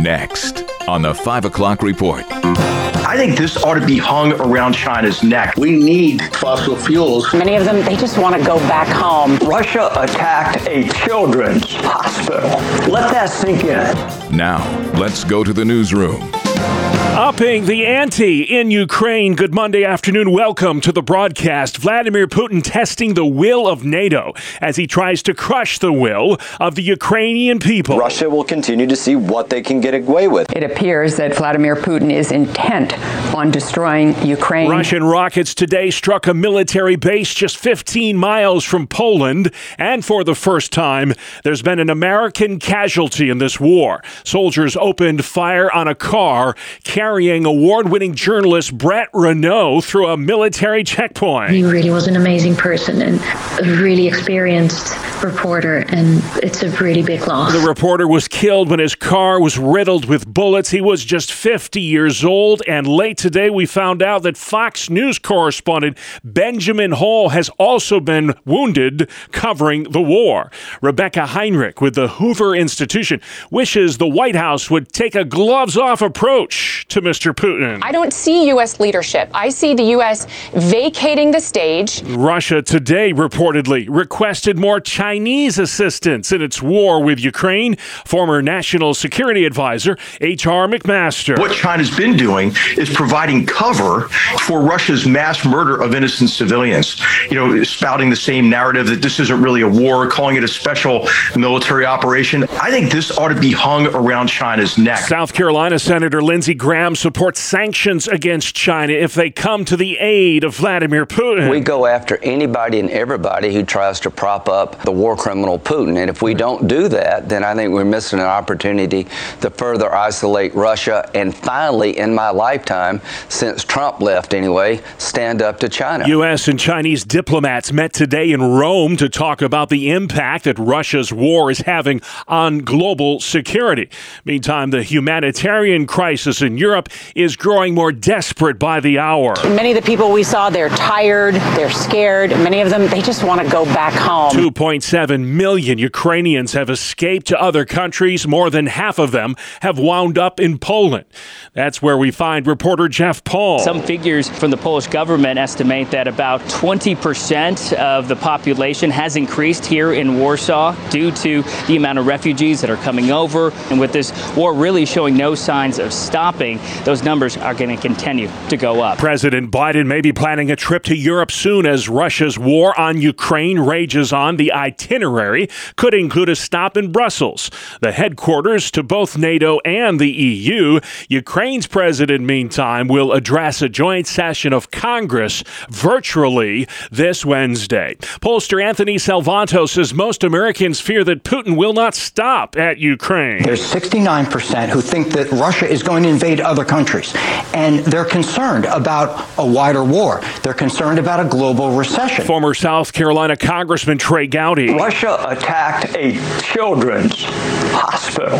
Next on the 5 o'clock report. I think this ought to be hung around China's neck. We need fossil fuels. Many of them, they just want to go back home. Russia attacked a children's hospital. Let that sink in. Now, let's go to the newsroom. Upping the ante in Ukraine. Good Monday afternoon. Welcome to the broadcast. Vladimir Putin testing the will of NATO as he tries to crush the will of the Ukrainian people. Russia will continue to see what they can get away with. It appears that Vladimir Putin is intent on destroying Ukraine. Russian rockets today struck a military base just 15 miles from Poland. And for the first time, there's been an American casualty in this war. Soldiers opened fire on a car carrying award-winning journalist Brett Renaud through a military checkpoint. He really was an amazing person and a really experienced reporter, and it's a really big loss. The reporter was killed when his car was riddled with bullets. He was just 50 years old, and late today we found out that Fox News correspondent Benjamin Hall has also been wounded covering the war. Rebecca Heinrich with the Hoover Institution wishes the White House would take a gloves-off approach to Mr. Putin. I don't see U.S. leadership. I see the U.S. vacating the stage. Russia today reportedly requested more Chinese assistance in its war with Ukraine. Former National Security Advisor H.R. McMaster. What China's been doing is providing cover for Russia's mass murder of innocent civilians. Spouting the same narrative that this isn't really a war, calling it a special military operation. I think this ought to be hung around China's neck. South Carolina Senator Lindsey Graham supports sanctions against China if they come to the aid of Vladimir Putin. We go after anybody and everybody who tries to prop up the war criminal Putin. And if we don't do that, then I think we're missing an opportunity to further isolate Russia and finally, in my lifetime, since Trump left anyway, stand up to China. U.S. and Chinese diplomats met today in Rome to talk about the impact that Russia's war is having on global security. Meantime, the humanitarian crisis in Europe is growing more desperate by the hour. Many of the people we saw, they're tired, they're scared. Many of them, they just want to go back home. 2.7 million Ukrainians have escaped to other countries. More than half of them have wound up in Poland. That's where we find reporter Jeff Paul. Some figures from the Polish government estimate that about 20% of the population has increased here in Warsaw due to the amount of refugees that are coming over. And with this war really showing no signs of stopping, those numbers are going to continue to go up. President Biden may be planning a trip to Europe soon as Russia's war on Ukraine rages on. The itinerary could include a stop in Brussels, the headquarters to both NATO and the EU. Ukraine's president, meantime, will address a joint session of Congress virtually this Wednesday. Pollster Anthony Salvanto says most Americans fear that Putin will not stop at Ukraine. There's 69% who think that Russia is going to invade other countries, and they're concerned about a wider war. They're concerned about a global recession. Former South Carolina Congressman Trey Gowdy. Russia attacked a children's hospital.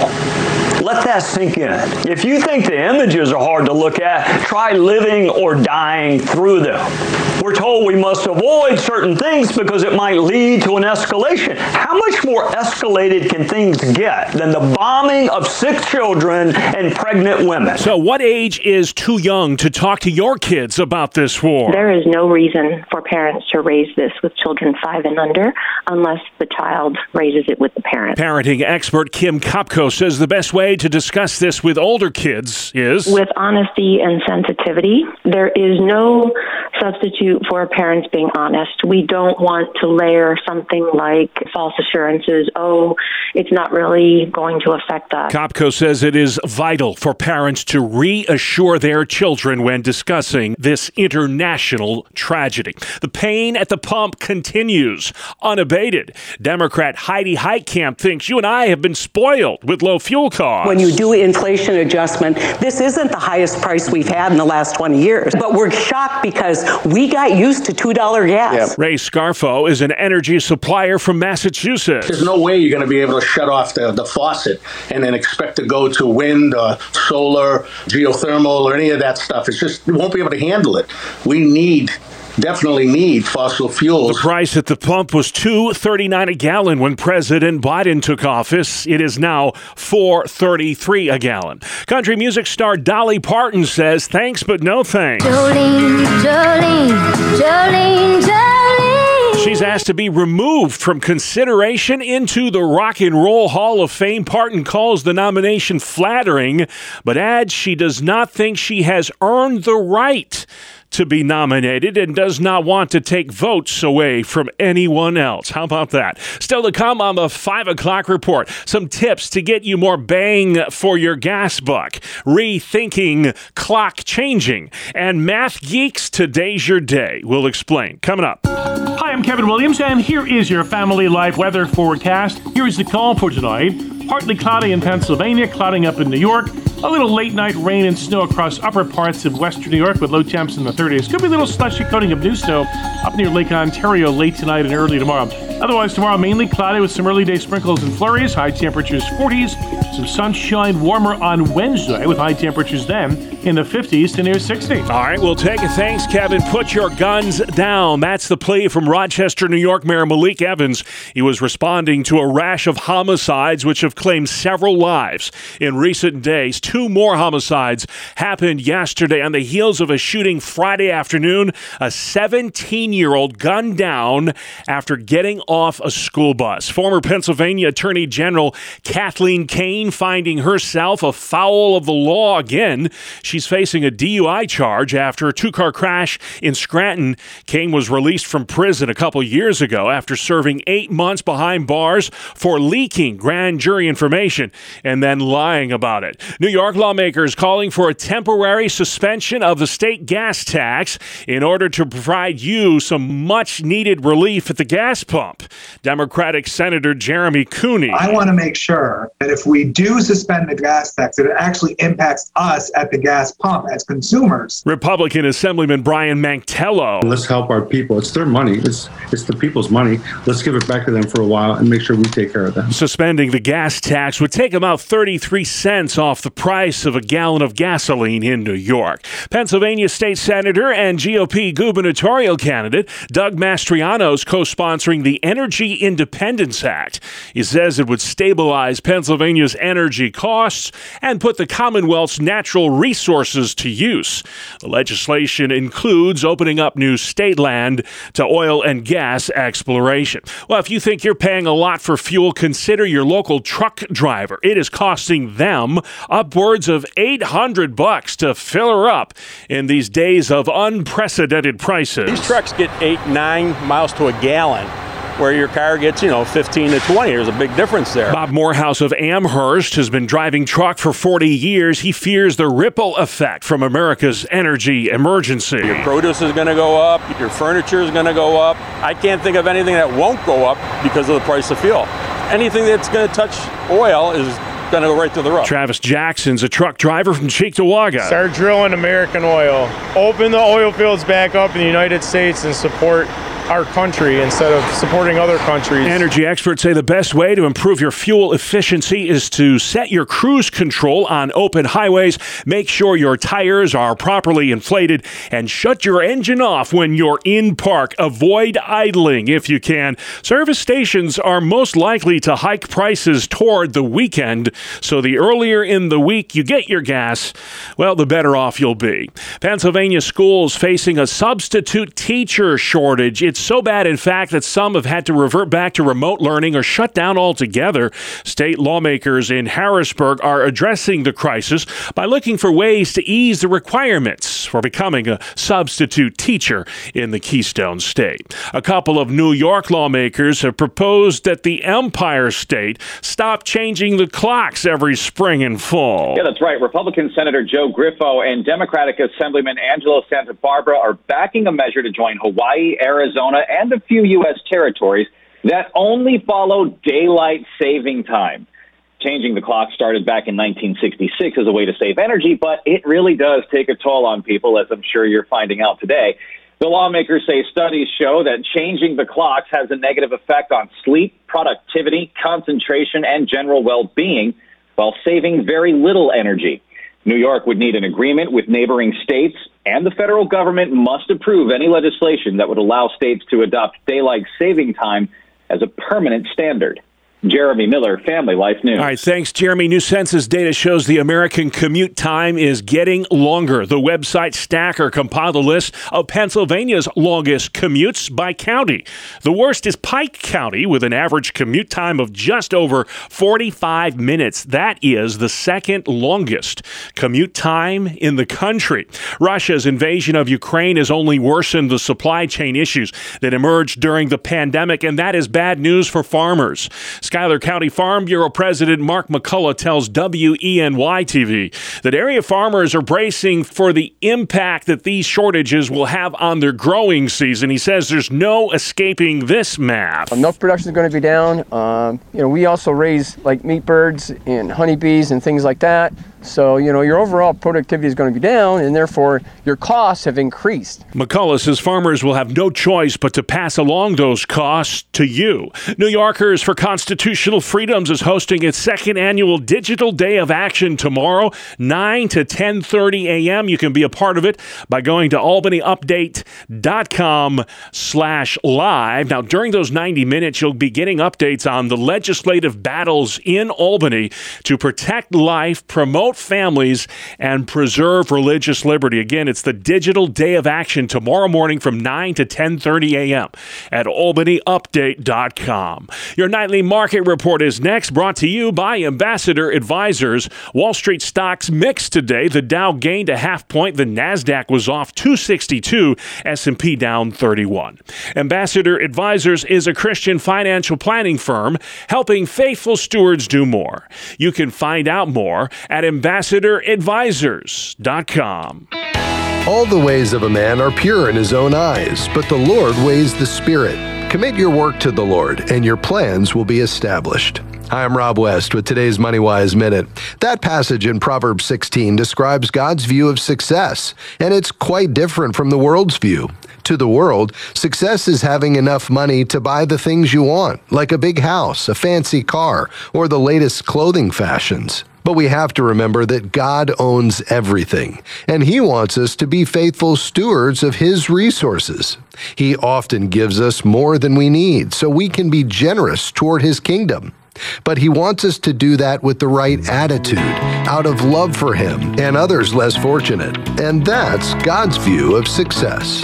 Let that sink in. If you think the images are hard to look at, try living or dying through them. We're told we must avoid certain things because it might lead to an escalation. How much more escalated can things get than the bombing of sick children and pregnant women? So what age is too young to talk to your kids about this war? There is no reason for parents to raise this with children 5 and under unless the child raises it with the parent. Parenting expert Kim Kopko says the best way to discuss this with older kids is with honesty and sensitivity. There is no substitute for parents being honest. We don't want to layer something like false assurances. Oh, it's not really going to affect us. Kopko says it is vital for parents to reassure their children when discussing this international tragedy. The pain at the pump continues unabated. Democrat Heidi Heitkamp thinks you and I have been spoiled with low fuel costs. When you do inflation adjustment, this isn't the highest price we've had in the last 20 years. But we're shocked because we got used to $2 gas. Yep. Ray Scarfo is an energy supplier from Massachusetts. There's no way you're going to be able to shut off the faucet and then expect to go to wind, solar, geothermal, or any of that stuff. It's just, you won't be able to handle it. We need definitely need fossil fuels. The price at the pump was $2.39 a gallon when President Biden took office. It is now $4.33 a gallon. Country music star Dolly Parton says thanks but no thanks. Jolene, Jolene, Jolene, Jolene. She's asked to be removed from consideration into the Rock and Roll Hall of Fame. Parton calls the nomination flattering, but adds she does not think she has earned the right to be nominated and does not want to take votes away from anyone else. How about that? Still to come on the 5 o'clock report, some tips to get you more bang for your gas buck, rethinking clock changing, and Math Geeks, today's your day. We'll explain. Coming up. Hi, I'm Kevin Williams, and here is your family life weather forecast. Here is the call for tonight. Partly cloudy in Pennsylvania, clouding up in New York. A little late night rain and snow across upper parts of western New York with low temps in the 30s. Could be a little slushy coating of new snow up near Lake Ontario late tonight and early tomorrow. Otherwise, tomorrow mainly cloudy with some early day sprinkles and flurries. High temperatures 40s. Some sunshine, warmer on Wednesday with high temperatures then in the 50s to near 60. All right, we'll take it. Thanks, Kevin. Put your guns down. That's the plea from Rochester, New York Mayor Malik Evans. He was responding to a rash of homicides which have claimed several lives in recent days. 2 more homicides happened yesterday on the heels of a shooting Friday afternoon. A 17-year-old gunned down after getting off a school bus. Former Pennsylvania Attorney General Kathleen Kane finding herself afoul of the law again. She's facing a DUI charge after a 2-car crash in Scranton. Kane was released from prison a couple years ago after serving 8 months behind bars for leaking grand jury information and then lying about it. New York lawmakers calling for a temporary suspension of the state gas tax in order to provide you some much-needed relief at the gas pump. Democratic Senator Jeremy Cooney. I want to make sure that if we do suspend the gas tax, that it actually impacts us at the gas pump as consumers. Republican Assemblyman Brian Mantello. Let's help our people. It's their money. It's the people's money. Let's give it back to them for a while and make sure we take care of them. Suspending the gas tax would take about 33 cents off the price of a gallon of gasoline in New York. Pennsylvania State Senator and GOP gubernatorial candidate Doug Mastriano is co-sponsoring the Energy Independence Act. He says it would stabilize Pennsylvania's energy costs and put the Commonwealth's natural resources to use. The legislation includes opening up new state land to oil and gas exploration. Well, if you think you're paying a lot for fuel, consider your local truck driver. It is costing them upwards of $800 to fill her up in these days of unprecedented prices. These trucks get 8-9 miles to a gallon, where your car gets, 15 to 20. There's a big difference there. Bob Morehouse of Amherst has been driving truck for 40 years. He fears the ripple effect from America's energy emergency. Your produce is going to go up. Your furniture is going to go up. I can't think of anything that won't go up because of the price of fuel. Anything that's going to touch oil is going to go right through the roof. Travis Jackson's a truck driver from Cheektowaga. Start drilling American oil. Open the oil fields back up in the United States and support our country instead of supporting other countries. Energy experts say the best way to improve your fuel efficiency is to set your cruise control on open highways, make sure your tires are properly inflated, and shut your engine off when you're in park. Avoid idling if you can. Service stations are most likely to hike prices toward the weekend, so the earlier in the week you get your gas, well, the better off you'll be. Pennsylvania schools facing a substitute teacher shortage. It's so bad, in fact, that some have had to revert back to remote learning or shut down altogether. State lawmakers in Harrisburg are addressing the crisis by looking for ways to ease the requirements for becoming a substitute teacher in the Keystone State. A couple of New York lawmakers have proposed that the Empire State stop changing the clocks every spring and fall. Yeah, that's right. Republican Senator Joe Griffo and Democratic Assemblyman Angelo Santa Barbara are backing a measure to join Hawaii, Arizona, and a few U.S. territories that only follow daylight saving time. Changing the clock started back in 1966 as a way to save energy, but it really does take a toll on people, as I'm sure you're finding out today. The lawmakers say studies show that changing the clocks has a negative effect on sleep, productivity, concentration, and general well-being, while saving very little energy. New York would need an agreement with neighboring states and the federal government must approve any legislation that would allow states to adopt daylight saving time as a permanent standard. Jeremy Miller, Family Life News. All right, thanks, Jeremy. New census data shows the American commute time is getting longer. The website Stacker compiled a list of Pennsylvania's longest commutes by county. The worst is Pike County, with an average commute time of just over 45 minutes. That is the second longest commute time in the country. Russia's invasion of Ukraine has only worsened the supply chain issues that emerged during the pandemic, and that is bad news for farmers. Schuyler County Farm Bureau President Mark McCullough tells WENY-TV that area farmers are bracing for the impact that these shortages will have on their growing season. He says there's no escaping this math. Milk production is going to be down. We also raise like meat birds and honeybees and things like that. So, your overall productivity is going to be down, and therefore your costs have increased. McCullough says farmers will have no choice but to pass along those costs to you. New Yorkers for Constitutional Freedoms is hosting its second annual Digital Day of Action tomorrow, 9 to 10:30 a.m. You can be a part of it by going to albanyupdate.com/live. Now, during those 90 minutes, you'll be getting updates on the legislative battles in Albany to protect life, promote families, and preserve religious liberty. Again, it's the Digital Day of Action tomorrow morning from 9 to 10:30 a.m. at albanyupdate.com. Your nightly market report is next, brought to you by Ambassador Advisors. Wall Street stocks mixed today. The Dow gained a half point. The NASDAQ was off 262. S&P down 31. Ambassador Advisors is a Christian financial planning firm helping faithful stewards do more. You can find out more at ambassadoradvisors.com. All the ways of a man are pure in his own eyes, but the Lord weighs the spirit. Commit your work to the Lord, and your plans will be established. Hi, I'm Rob West with today's MoneyWise Minute. That passage in Proverbs 16 describes God's view of success, and it's quite different from the world's view. To the world, success is having enough money to buy the things you want, like a big house, a fancy car, or the latest clothing fashions. But we have to remember that God owns everything, and He wants us to be faithful stewards of His resources. He often gives us more than we need, so we can be generous toward His kingdom. But He wants us to do that with the right attitude, out of love for Him and others less fortunate. And that's God's view of success.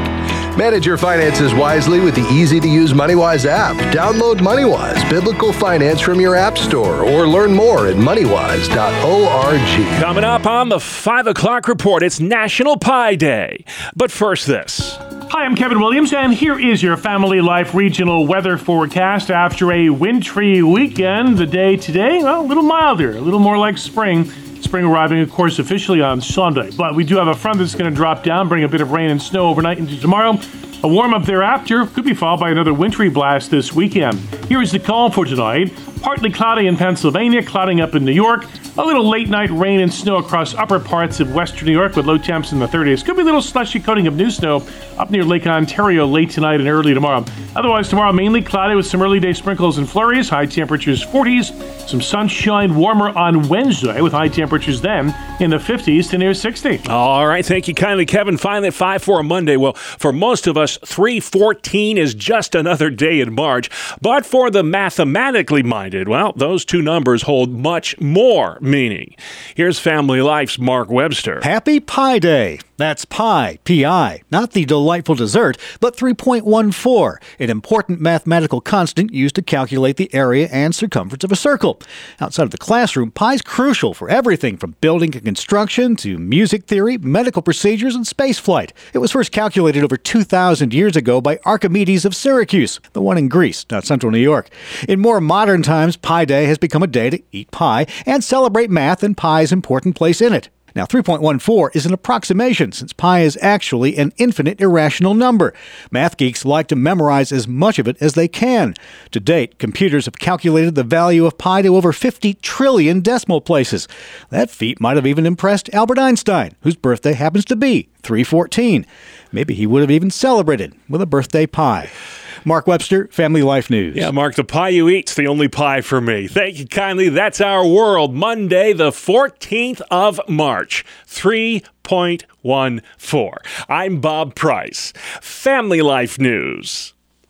Manage your finances wisely with the easy-to-use MoneyWise app. Download MoneyWise Biblical Finance from your app store or learn more at moneywise.org. Coming up on the 5 o'clock report, it's National Pie Day. But first this. Hi, I'm Kevin Williams, and here is your Family Life regional weather forecast. After a wintry weekend, the day today, well, a little milder, a little more like spring. Spring arriving, of course, officially on Sunday. But we do have a front that's going to drop down, bring a bit of rain and snow overnight into tomorrow. A warm-up thereafter could be followed by another wintry blast this weekend. Here is the call for tonight. Partly cloudy in Pennsylvania, clouding up in New York. A little late-night rain and snow across upper parts of western New York with low temps in the 30s. Could be a little slushy coating of new snow up near Lake Ontario late tonight and early tomorrow. Otherwise, tomorrow mainly cloudy with some early day sprinkles and flurries. High temperatures 40s. Some sunshine, warmer on Wednesday with high temperatures then in the 50s to near 60. All right, thank you kindly, Kevin. Finally at 5 for a Monday. Well, for most of us, 3/14 is just another day in March. But for the mathematically minded, well, those two numbers hold much more meaning. Here's Family Life's Mark Webster. Happy Pi Day. That's pi, P-I, not the delightful dessert, but 3.14, an important mathematical constant used to calculate the area and circumference of a circle. Outside of the classroom, pi is crucial for everything from building and construction to music theory, medical procedures, and spaceflight. It was first calculated over 2,000 years ago by Archimedes of Syracuse, the one in Greece, not central New York. In more modern times, Pi Day has become a day to eat pie and celebrate math and pi's important place in it. Now, 3.14 is an approximation, since pi is actually an infinite irrational number. Math geeks like to memorize as much of it as they can. To date, computers have calculated the value of pi to over 50 trillion decimal places. That feat might have even impressed Albert Einstein, whose birthday happens to be 3/14. Maybe he would have even celebrated with a birthday pie. Mark Webster, Family Life News. Yeah, Mark, the pie you eat's the only pie for me. Thank you kindly. That's our world. Monday, the 14th of March, 3.14. I'm Bob Price. Family Life News.